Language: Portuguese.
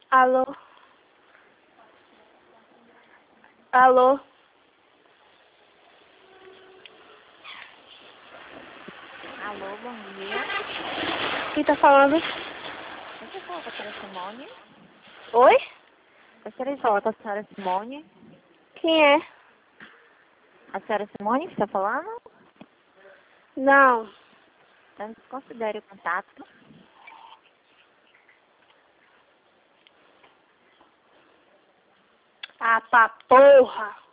Alô? Alô? Alô, bom dia. Quem tá falando? Você fala com a senhora Simone? Oi? Gostaria de falar com a senhora Simone. Quem é? A senhora Simone que está falando? Não. Então, considere o contato. Ah, pra porra!